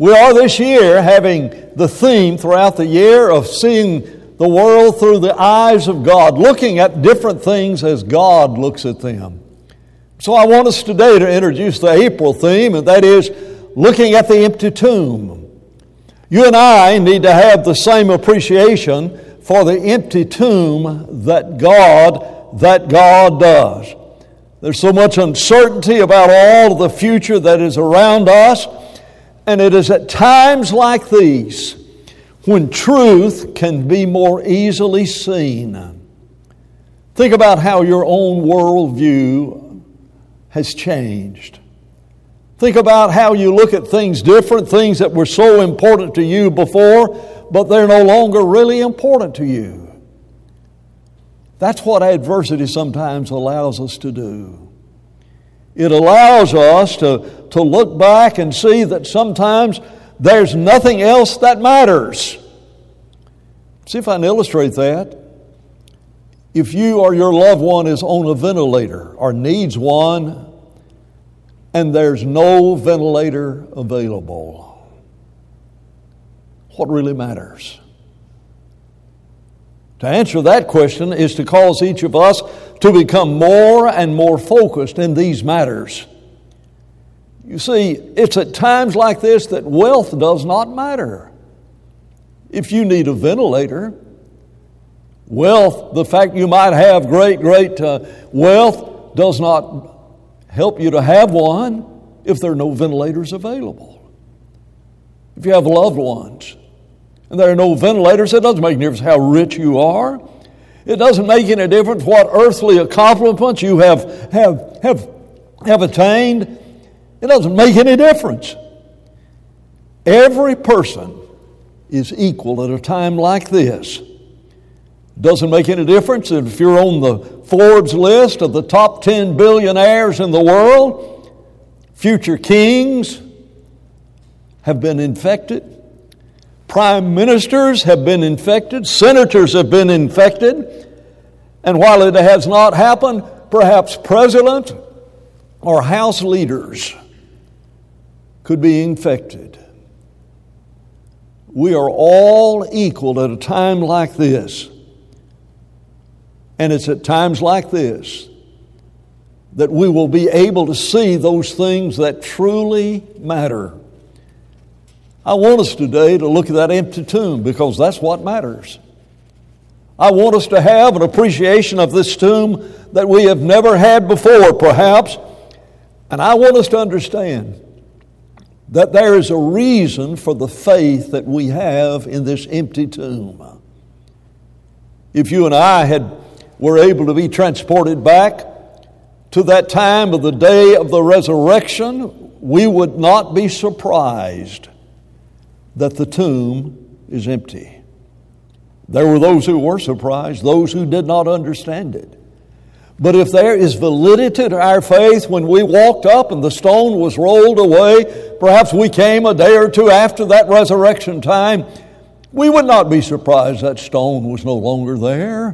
We are this year having the theme throughout the year of seeing the world through the eyes of God, looking at different things as God looks at them. So I want us today to introduce the April theme, and that is looking at the empty tomb. You and I need to have the same appreciation for the empty tomb that God does. There's so much uncertainty about all of the future that is around us, and it is at times like these when truth can be more easily seen. Think about how your own worldview has changed. Think about how you look at things different, things that were so important to you before, but they're no longer really important to you. That's what adversity sometimes allows us to do. It allows us to look back and see that sometimes there's nothing else that matters. See if I can illustrate that. If you or your loved one is on a ventilator or needs one, and there's no ventilator available, what really matters? To answer that question is to cause each of us to become more and more focused in these matters. You see, it's at times like this that wealth does not matter. If you need a ventilator, wealth, the fact you might have great wealth does not help you to have one if there are no ventilators available. If you have loved ones and there are no ventilators, it doesn't make any difference how rich you are. It doesn't make any difference what earthly accomplishments you have attained. It doesn't make any difference. Every person is equal at a time like this. It doesn't make any difference if you're on the Forbes list of the top 10 billionaires in the world. Future kings have been infected. Prime ministers have been infected. Senators have been infected. And while it has not happened, perhaps presidents or house leaders could be infected. We are all equal at a time like this. And it's at times like this that we will be able to see those things that truly matter. I want us today to look at that empty tomb because that's what matters. I want us to have an appreciation of this tomb that we have never had before, perhaps. And I want us to understand that there is a reason for the faith that we have in this empty tomb. If you and I were able to be transported back to that time of the day of the resurrection, we would not be surprised that the tomb is empty. There were those who were surprised, those who did not understand it. But if there is validity to our faith, when we walked up and the stone was rolled away, perhaps we came a day or two after that resurrection time, we would not be surprised that stone was no longer there.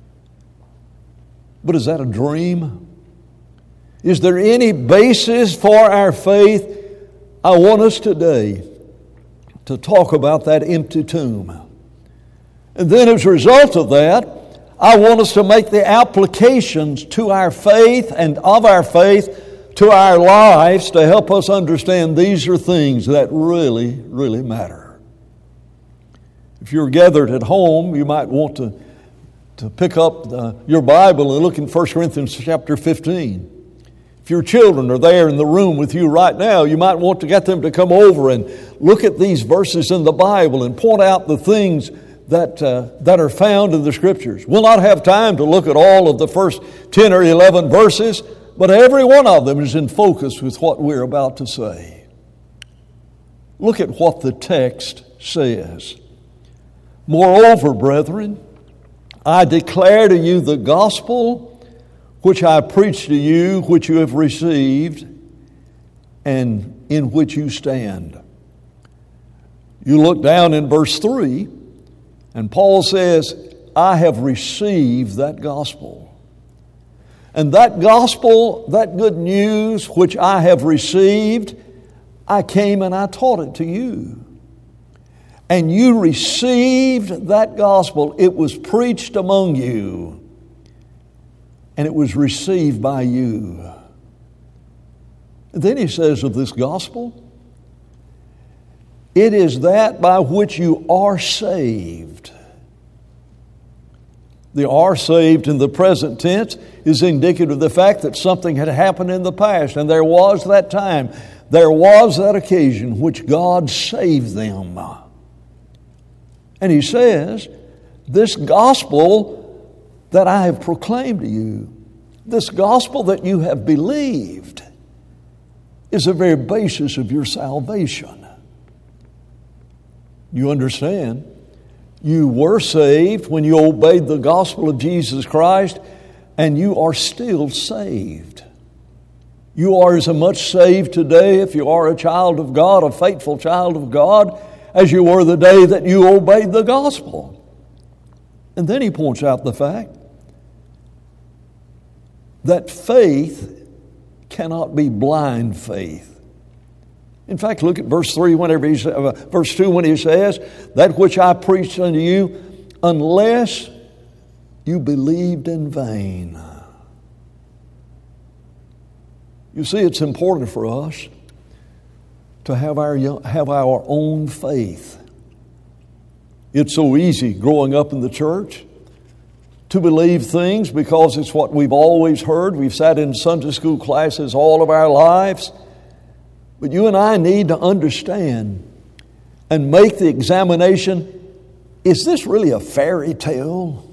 But is that a dream? Is there any basis for our faith? I want us today to talk about that empty tomb. And then as a result of that, I want us to make the applications to our faith and of our faith to our lives to help us understand these are things that really, really matter. If you're gathered at home, you might want to pick up your Bible and look in 1 Corinthians chapter 15. If your children are there in the room with you right now, you might want to get them to come over and look at these verses in the Bible and point out the things that are found in the Scriptures. We'll not have time to look at all of the first 10 or 11 verses, but every one of them is in focus with what we're about to say. Look at what the text says. Moreover, brethren, I declare to you the gospel which I preached to you, which you have received, and in which you stand. You look down in verse 3, and Paul says, I have received that gospel. And that gospel, that good news which I have received, I came and I taught it to you. And you received that gospel. It was preached among you. And it was received by you. And then he says of this gospel, it is that by which you are saved. The "are saved" in the present tense is indicative of the fact that something had happened in the past, and there was that time, there was that occasion which God saved them. And he says, this gospel that I have proclaimed to you, this gospel that you have believed, is the very basis of your salvation. You understand? You were saved when you obeyed the gospel of Jesus Christ, and you are still saved. You are as much saved today, if you are a child of God, a faithful child of God, as you were the day that you obeyed the gospel. And then he points out the fact that faith cannot be blind faith. In fact, look at verse 3 verse 2 when he says, that which I preached unto you, unless you believed in vain. You see, it's important for us to have our own faith. It's so easy growing up in the church to believe things because it's what we've always heard. We've sat in Sunday school classes all of our lives. But you and I need to understand and make the examination, is this really a fairy tale?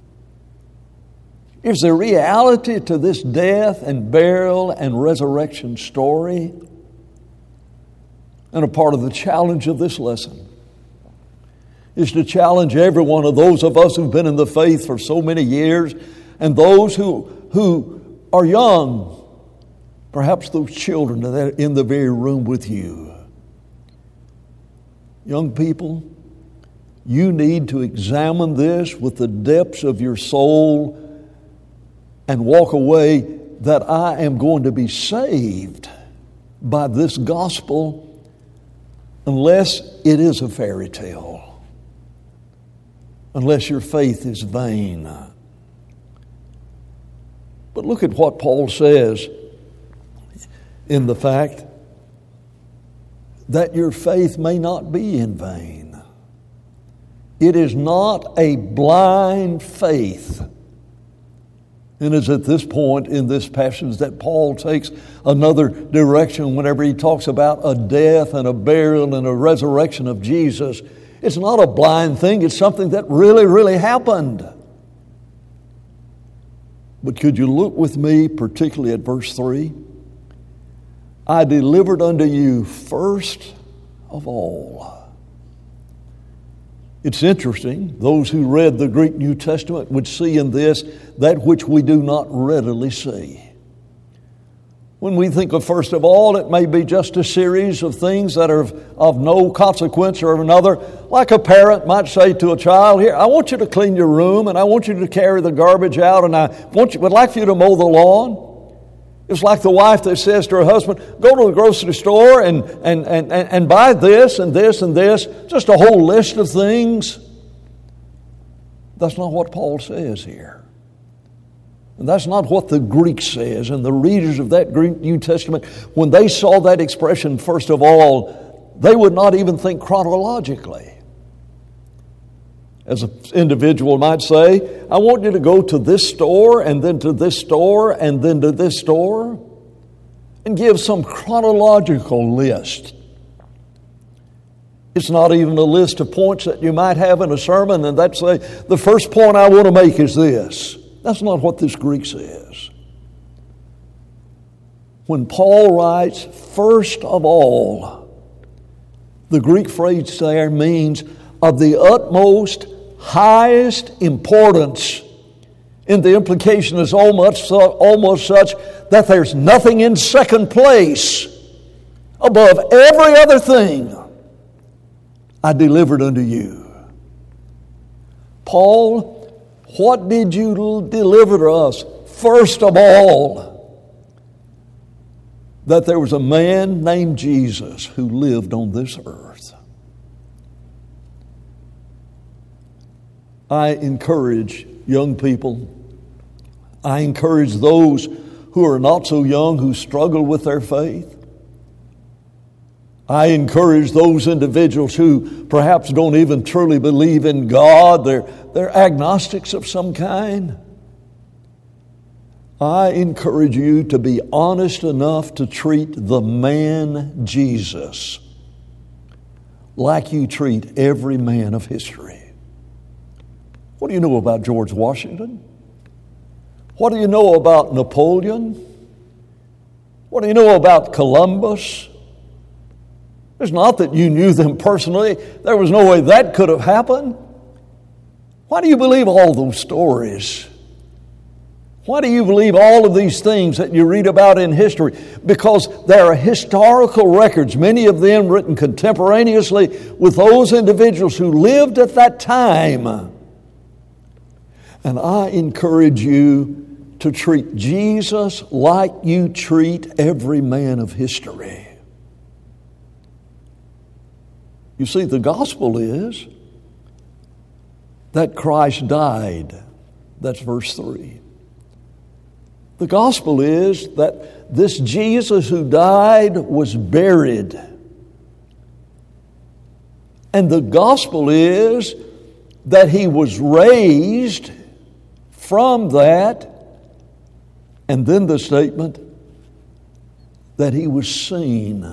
Is there reality to this death and burial and resurrection story? And a part of the challenge of this lesson is to challenge every one of those of us who've been in the faith for so many years, and those who are young, perhaps those children that are in the very room with you. Young people, you need to examine this with the depths of your soul and walk away that I am going to be saved by this gospel unless it is a fairy tale, unless your faith is vain. But look at what Paul says in the fact that your faith may not be in vain. It is not a blind faith. And it's at this point in this passage that Paul takes another direction whenever he talks about a death and a burial and a resurrection of Jesus. It's not a blind thing. It's something that really, really happened. But could you look with me particularly at verse 3? I delivered unto you first of all. It's interesting, those who read the Greek New Testament would see in this that which we do not readily see. When we think of first of all, it may be just a series of things that are of no consequence or another. Like a parent might say to a child, here, I want you to clean your room, and I want you to carry the garbage out, and I would like for you to mow the lawn. It's like the wife that says to her husband, go to the grocery store and buy this and this and this, just a whole list of things. That's not what Paul says here. And that's not what the Greek says. And the readers of that Greek New Testament, when they saw that expression, first of all, they would not even think chronologically. As an individual might say, I want you to go to this store and then to this store and then to this store, and give some chronological list. It's not even a list of points that you might have in a sermon and that's say, the first point I want to make is this. That's not what this Greek says. When Paul writes, first of all, the Greek phrase there means of the utmost, highest importance. And the implication is almost such that there's nothing in second place above every other thing I delivered unto you. Paul, what did you deliver to us? First of all, that there was a man named Jesus who lived on this earth. I encourage young people. I encourage those who are not so young, who struggle with their faith. I encourage those individuals who perhaps don't even truly believe in God. They're agnostics of some kind. I encourage you to be honest enough to treat the man Jesus like you treat every man of history. What do you know about George Washington? What do you know about Napoleon? What do you know about Columbus? It's not that you knew them personally. There was no way that could have happened. Why do you believe all those stories? Why do you believe all of these things that you read about in history? Because there are historical records, many of them written contemporaneously with those individuals who lived at that time. And I encourage you to treat Jesus like you treat every man of history. You see, the gospel is that Christ died. That's verse 3. The gospel is that this Jesus who died was buried. And the gospel is that he was raised from that, and then the statement that he was seen.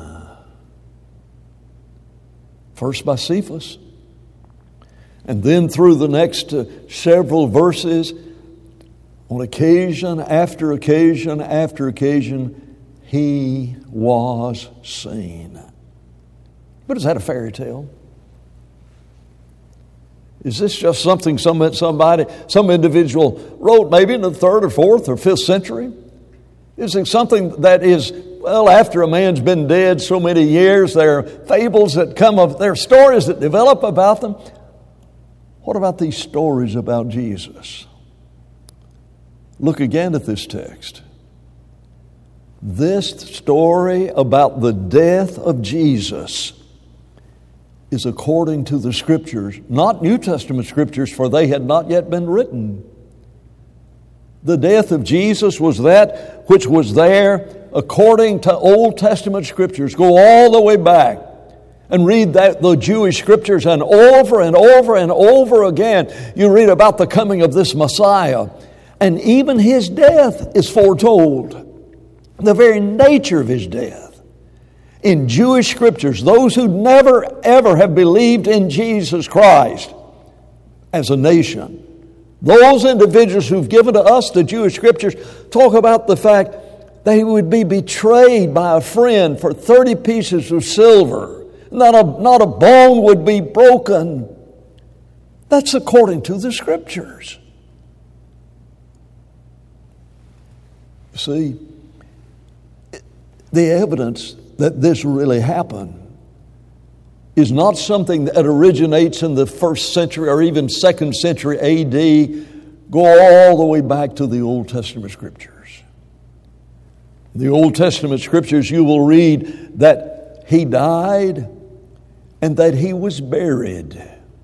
First by Cephas, and then through the next several verses, on occasion after occasion after occasion, he was seen. But is that a fairy tale? Is this just something some individual wrote maybe in the 3rd or 4th or 5th century? Is it something that is, well, after a man's been dead so many years, there are fables that come of, there are stories that develop about them? What about these stories about Jesus? Look again at this text. This story about the death of Jesus is according to the Scriptures, not New Testament Scriptures, for they had not yet been written. The death of Jesus was that which was there according to Old Testament Scriptures. Go all the way back and read the Jewish Scriptures, and over and over and over again you read about the coming of this Messiah. And even his death is foretold. The very nature of his death. In Jewish Scriptures, those who never ever have believed in Jesus Christ as a nation, those individuals who've given to us the Jewish Scriptures, talk about the fact that he would be betrayed by a friend for 30 pieces of silver. Not a bone would be broken. That's according to the Scriptures. See, the evidence that this really happened is not something that originates in the 1st century or even 2nd century A.D. Go all the way back to the Old Testament Scriptures. In the Old Testament Scriptures, you will read that he died and that he was buried.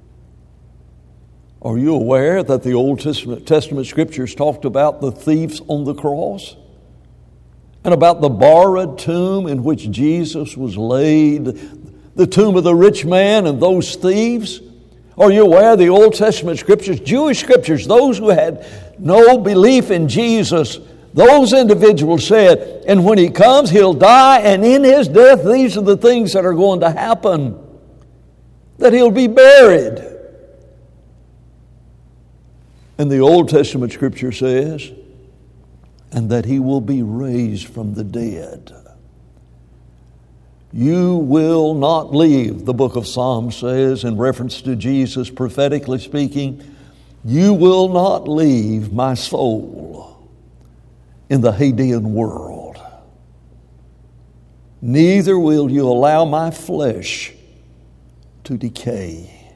Are you aware that the Old Testament Scriptures talked about the thieves on the cross? And about the borrowed tomb in which Jesus was laid, the tomb of the rich man and those thieves? Are you aware the Old Testament Scriptures, Jewish Scriptures, those who had no belief in Jesus, those individuals said, and when he comes, he'll die, and in his death, these are the things that are going to happen. That he'll be buried. And the Old Testament Scripture says, and that he will be raised from the dead. You will not leave, the book of Psalms says, in reference to Jesus prophetically speaking, you will not leave my soul in the Hadean world. Neither will you allow my flesh to decay.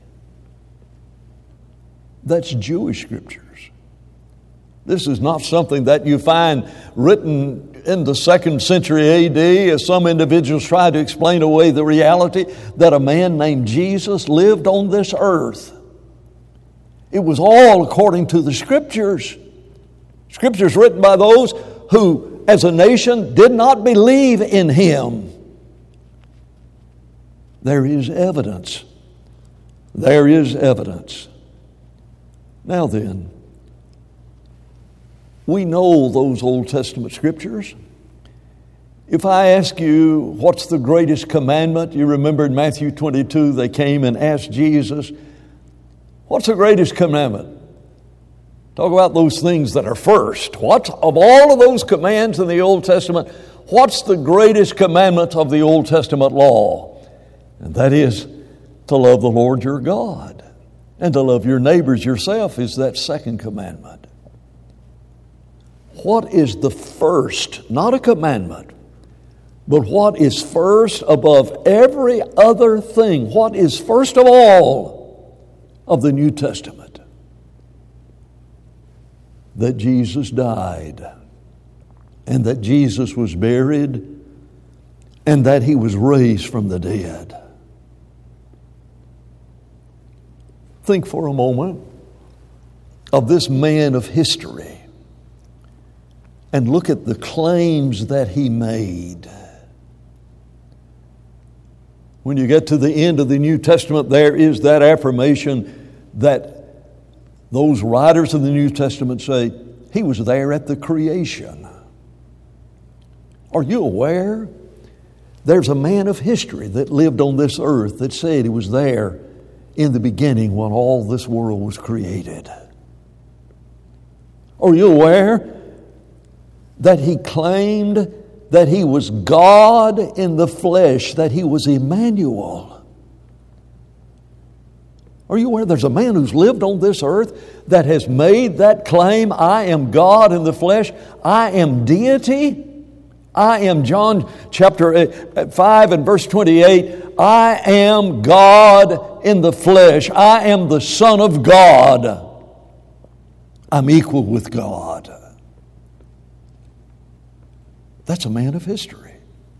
That's Jewish Scriptures. This is not something that you find written in the 2nd century A.D., some individuals tried to explain away the reality that a man named Jesus lived on this earth. It was all according to the Scriptures. Scriptures written by those who, as a nation, did not believe in Him. There is evidence. There is evidence. Now then, we know those Old Testament Scriptures. If I ask you, what's the greatest commandment? You remember in Matthew 22, they came and asked Jesus, what's the greatest commandment? Talk about those things that are first. What, of all of those commands in the Old Testament, what's the greatest commandment of the Old Testament law? And that is to love the Lord your God. And to love your neighbors yourself is that second commandment. What is the first, not a commandment, but what is first above every other thing? What is first of all of the New Testament? That Jesus died, and that Jesus was buried, and that He was raised from the dead. Think for a moment of this man of history and look at the claims that he made. When you get to the end of the New Testament, there is that affirmation that those writers of the New Testament say, He was there at the creation. Are you aware? There's a man of history that lived on this earth that said He was there in the beginning when all this world was created. Are you aware that he claimed that He was God in the flesh, that He was Emmanuel? Are you aware there's a man who's lived on this earth that has made that claim, I am God in the flesh, I am deity? I am, John chapter 5 and verse 28, I am God in the flesh. I am the Son of God. I'm equal with God. That's a man of history.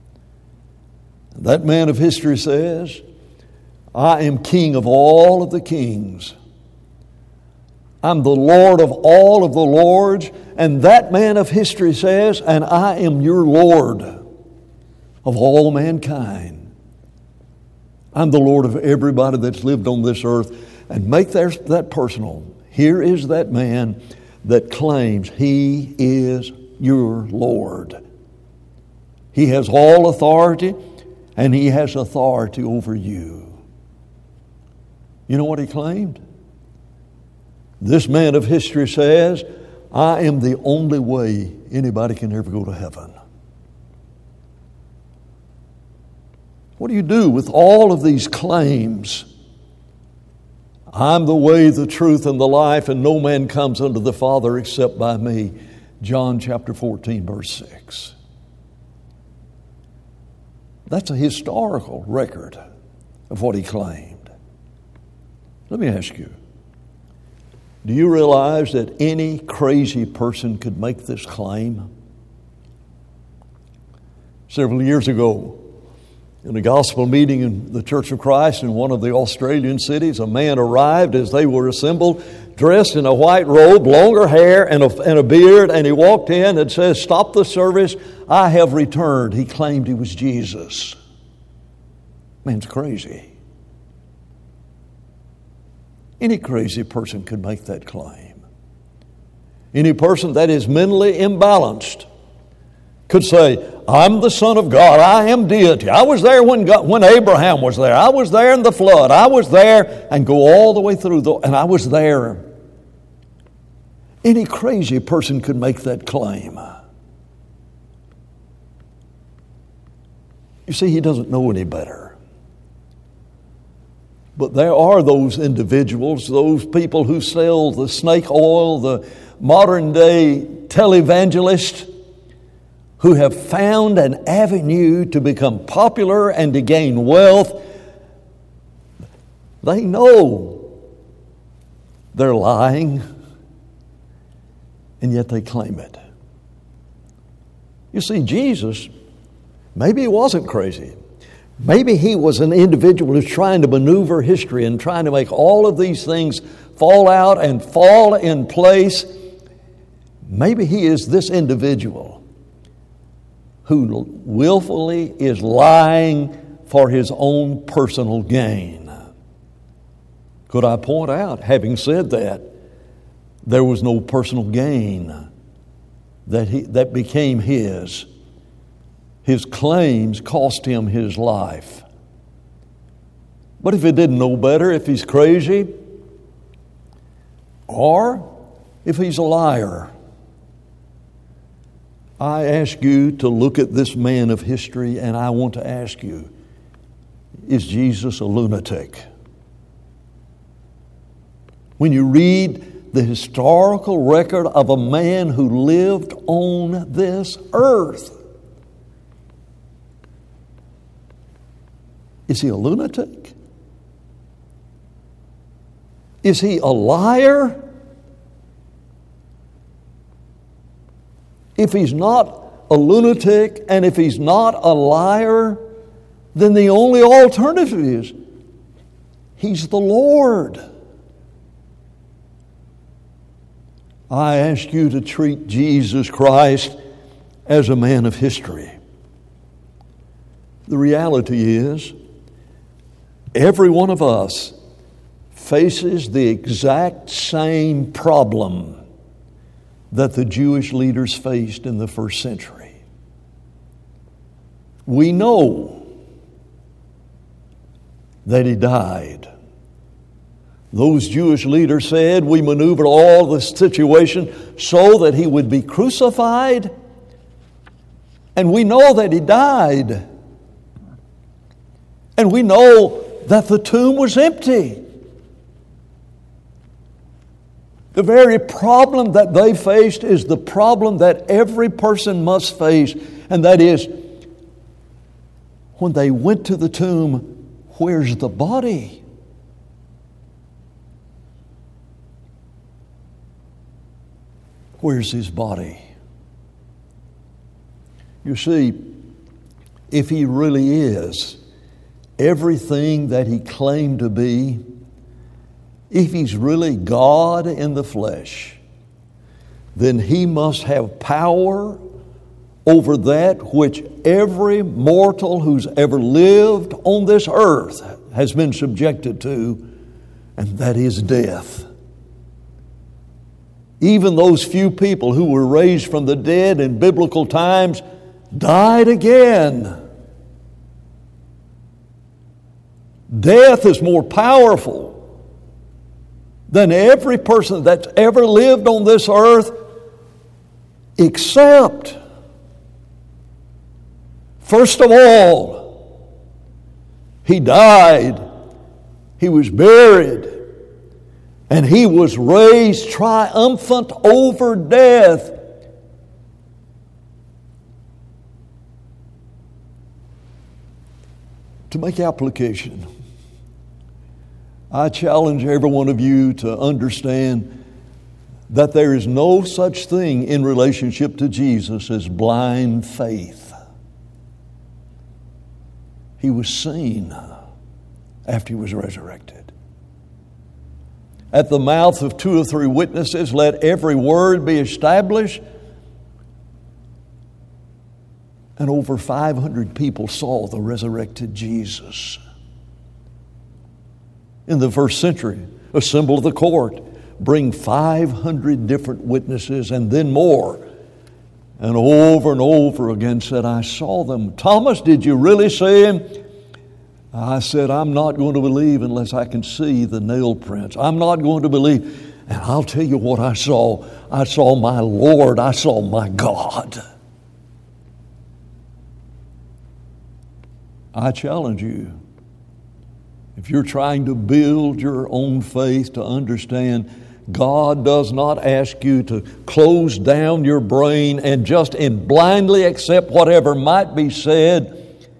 That man of history says, I am King of all of the kings. I'm the Lord of all of the lords. And that man of history says, and I am your Lord of all mankind. I'm the Lord of everybody that's lived on this earth. And make that personal. Here is that man that claims He is your Lord. He has all authority, and He has authority over you. You know what he claimed? This man of history says, I am the only way anybody can ever go to heaven. What do you do with all of these claims? I'm the way, the truth, and the life, and no man comes unto the Father except by me. John chapter 14, verse 6. That's a historical record of what he claimed. Let me ask you, do you realize that any crazy person could make this claim? Several years ago, in a gospel meeting in the Church of Christ in one of the Australian cities, a man arrived as they were assembled, dressed in a white robe, longer hair, and a beard, and he walked in and says, "Stop the service, I have returned." He claimed he was Jesus. Man's crazy. Any crazy person could make that claim. Any person that is mentally imbalanced could say, I'm the Son of God, I am deity. I was there when Abraham was there. I was there in the flood. I was there, and go all the way through, and I was there. Any crazy person could make that claim. You see, he doesn't know any better. But there are those individuals, those people who sell the snake oil, the modern day televangelist, who have found an avenue to become popular and to gain wealth. They know they're lying, and yet they claim it. You see, Jesus, maybe he wasn't crazy. Maybe he was an individual who's trying to maneuver history and trying to make all of these things fall out and fall in place. Maybe he is this individual who willfully is lying for his own personal gain. Could I point out, having said that, there was no personal gain that became his. His claims cost him his life. But if he didn't know better, if he's crazy, or if he's a liar, I ask you to look at this man of history, and I want to ask you, is Jesus a lunatic? When you read the historical record of a man who lived on this earth, is he a lunatic? Is he a liar? If he's not a lunatic and if he's not a liar, then the only alternative is he's the Lord. I ask you to treat Jesus Christ as a man of history. The reality is, every one of us faces the exact same problem that the Jewish leaders faced in the first century. We know that he died. Those Jewish leaders said, we maneuvered all the situation so that he would be crucified, and we know that he died. And we know that the tomb was empty. The very problem that they faced is the problem that every person must face, and that is, when they went to the tomb, where's the body? Where's his body? You see, if he really is everything that he claimed to be, if he's really God in the flesh, then he must have power over that which every mortal who's ever lived on this earth has been subjected to, and that is death. Even those few people who were raised from the dead in biblical times died again. Death is more powerful than every person that's ever lived on this earth, except, first of all, he died, he was buried, and he was raised triumphant over death. To make application, I challenge every one of you to understand that there is no such thing in relationship to Jesus as blind faith. He was seen after he was resurrected. At the mouth of 2 or 3 witnesses, let every word be established. And over 500 people saw the resurrected Jesus. In the first century, assemble the court, bring 500 different witnesses and then more. And over again said, I saw them. Thomas, did you really see him? I said, I'm not going to believe unless I can see the nail prints. I'm not going to believe. And I'll tell you what I saw. I saw my Lord. I saw my God. I challenge you, if you're trying to build your own faith, to understand God does not ask you to close down your brain and just blindly accept whatever might be said.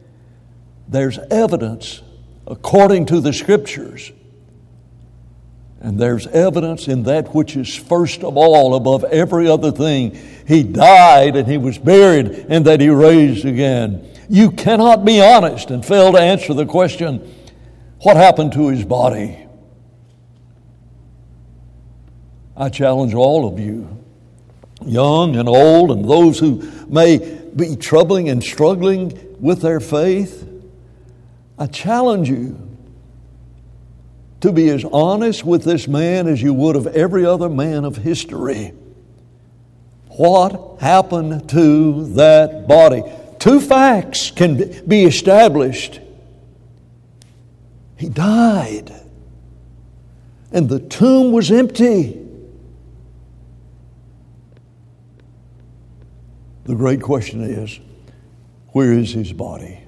There's evidence, according to the Scriptures, And there's evidence in that which is first of all, above every other thing. He died and He was buried and that He raised again. You cannot be honest and fail to answer the question, what happened to His body? I challenge all of you, young and old, and those who may be troubling and struggling with their faith. I challenge you to be as honest with this man as you would of every other man of history. What happened to that body? Two facts can be established. He died, and the tomb was empty. The great question is, where is His body?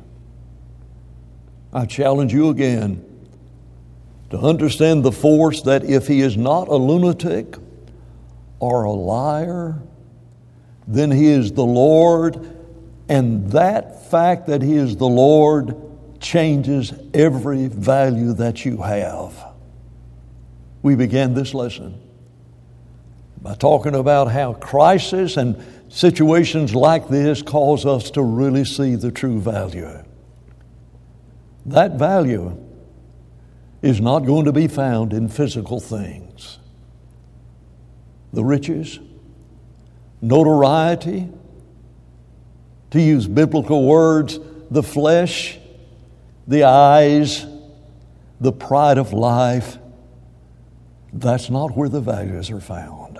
I challenge you again to understand the force that if He is not a lunatic or a liar, then He is the Lord, and that fact that He is the Lord changes every value that you have. We began this lesson by talking about how crisis and situations like this cause us to really see the true value. That value is not going to be found in physical things. The riches, notoriety, to use biblical words, the flesh, the eyes, the pride of life, that's not where the values are found.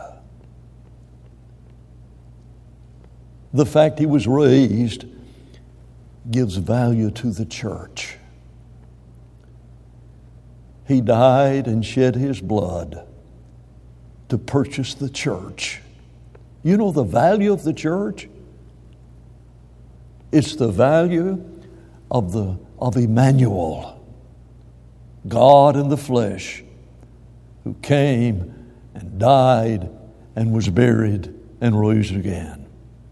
The fact He was raised gives value to the church. He died and shed His blood to purchase the church. You know the value of the church? It's the value of Emmanuel, God in the flesh, who came and died and was buried and rose again.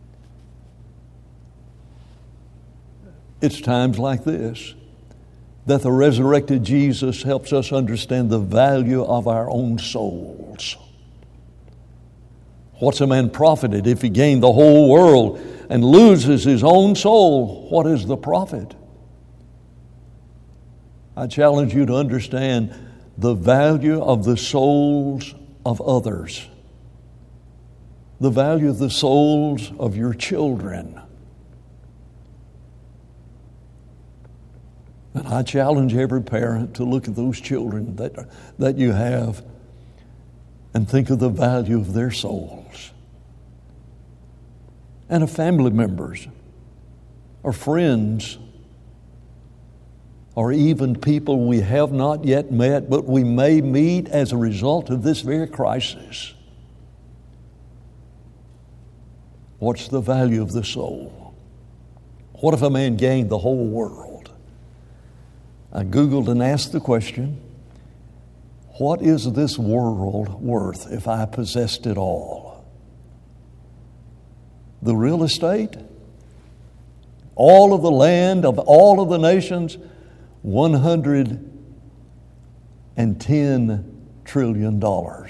It's times like this that the resurrected Jesus helps us understand the value of our own souls. What's a man profited if he gained the whole world and loses his own soul? What is the profit? I challenge you to understand the value of the souls of others, the value of the souls of your children. And I challenge every parent to look at those children that you have and think of the value of their souls. And of family members or friends or even people we have not yet met, but we may meet as a result of this very crisis. What's the value of the soul? What if a man gained the whole world? I Googled and asked the question, what is this world worth if I possessed it all? The real estate? All of the land of all of the nations? $110 trillion.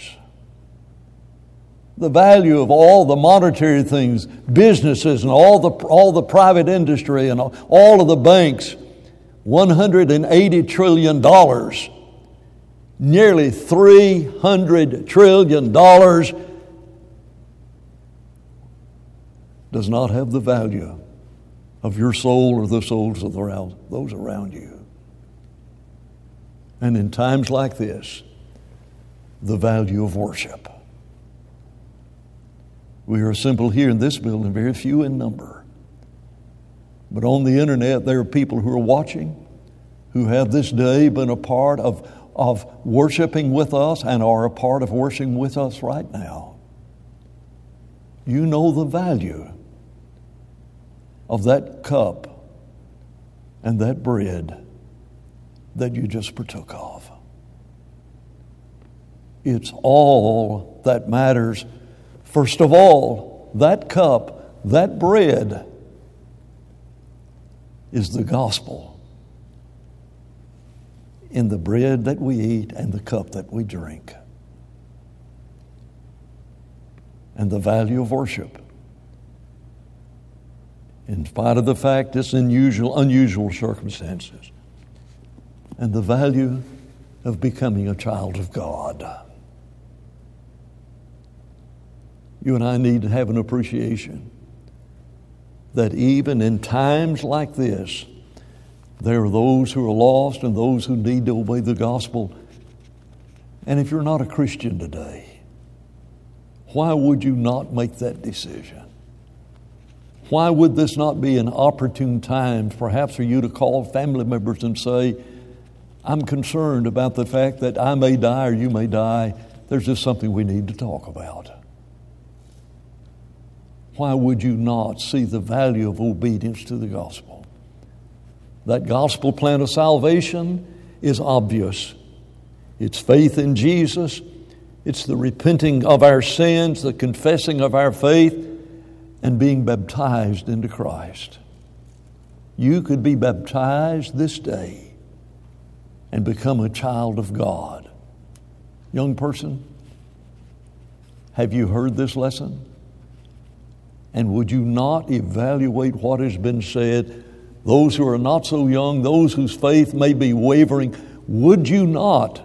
The value of all the monetary things, businesses and all the private industry and all of the banks, $180 trillion. Nearly $300 trillion does not have the value of your soul or the souls of those around you. And in times like this, the value of worship. We are assembled here in this building, very few in number. But on the internet, there are people who are watching, who have this day been a part of worshiping with us and are a part of worshiping with us right now. You know the value of that cup and that bread that you just partook of. It's all that matters. First of all, that cup, that bread is the gospel in the bread that we eat and the cup that we drink. and the value of worship. In spite of the fact it's unusual circumstances, and the value of becoming a child of God. You and I need to have an appreciation that even in times like this, there are those who are lost and those who need to obey the gospel. And if you're not a Christian today, why would you not make that decision? Why would this not be an opportune time perhaps for you to call family members and say, I'm concerned about the fact that I may die or you may die. There's just something we need to talk about. Why would you not see the value of obedience to the gospel? That gospel plan of salvation is obvious. It's faith in Jesus. It's the repenting of our sins, the confessing of our faith, and being baptized into Christ. You could be baptized this day and become a child of God. Young person, have you heard this lesson? And would you not evaluate what has been said? Those who are not so young, those whose faith may be wavering, would you not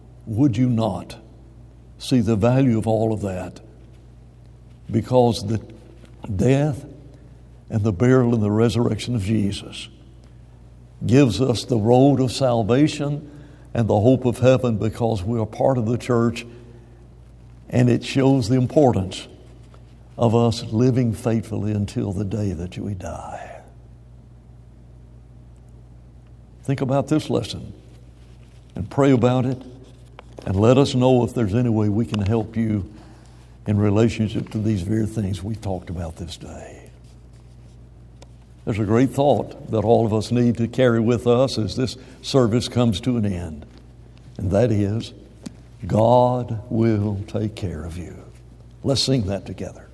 see the value of all of that? Because the death and the burial and the resurrection of Jesus gives us the road of salvation and the hope of heaven, because we are part of the church, and it shows the importance of us living faithfully until the day that we die. Think about this lesson and pray about it, and let us know if there's any way we can help you in relationship to these very things we talked about this day. There's a great thought that all of us need to carry with us as this service comes to an end, and that is, God will take care of you. Let's sing that together.